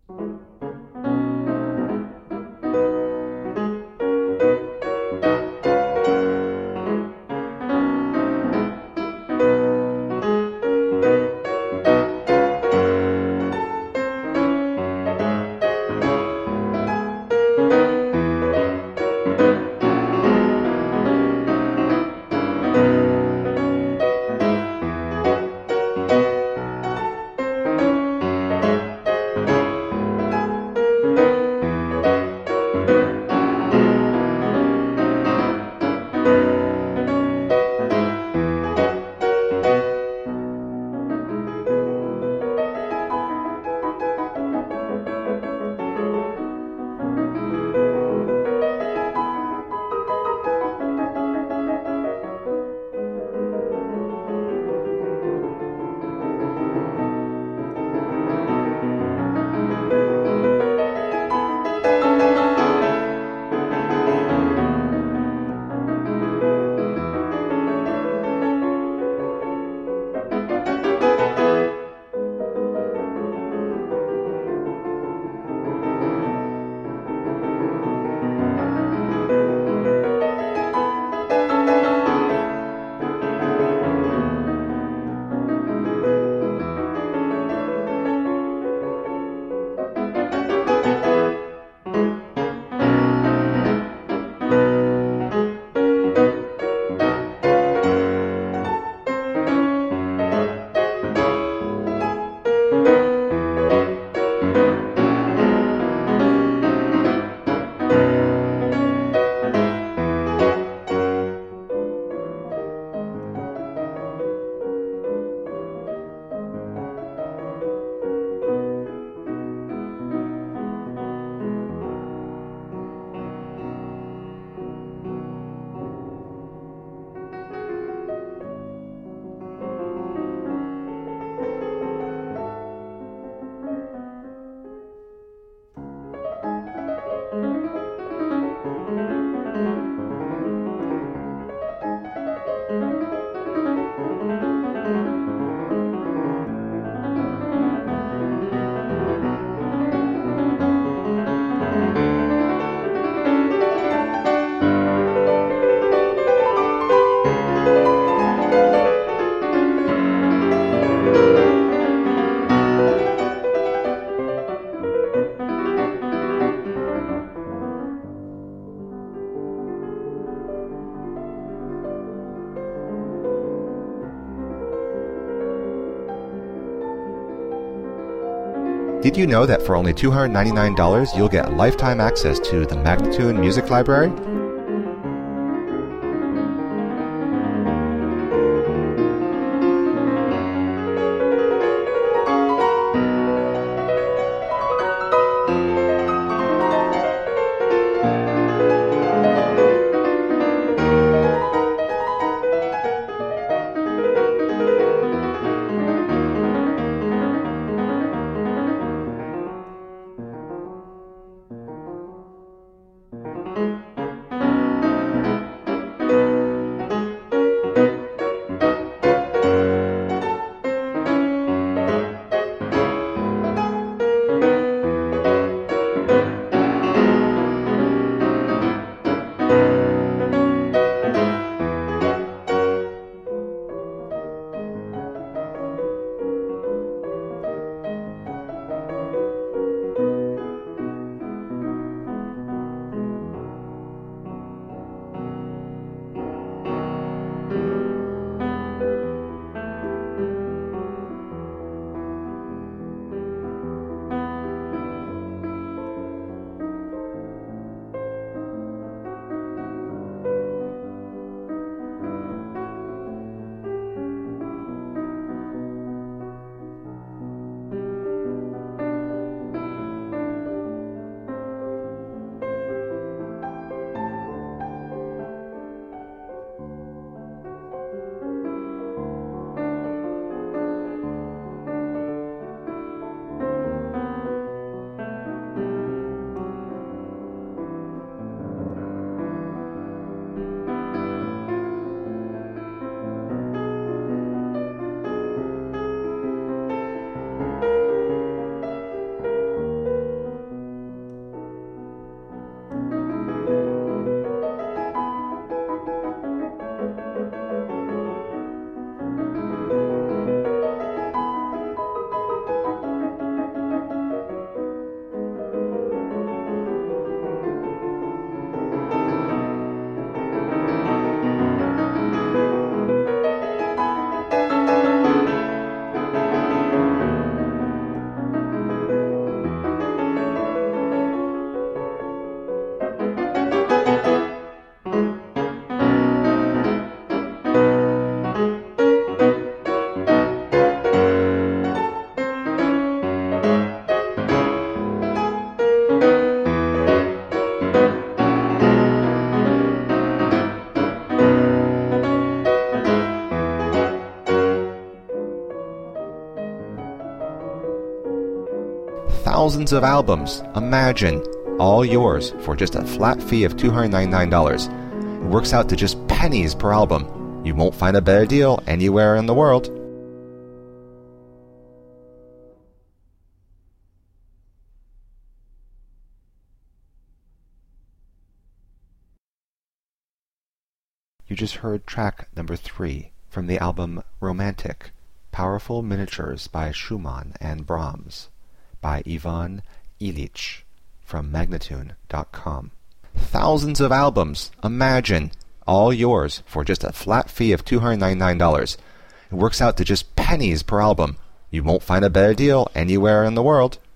Did you know that for only $299 you'll get lifetime access to the Magnatune Music Library? thousands of albums. Imagine. All yours for just a flat fee of $299. It works out to just pennies per album. You won't find a better deal anywhere in the world. You just heard track number 3 from the album Romantic, Powerful Miniatures by Schumann and Brahms, by Ivan Illich from Magnatune.com. Thousands of albums. Imagine. All yours for just a flat fee of $299. It works out to just pennies per album. You won't find a better deal anywhere in the world.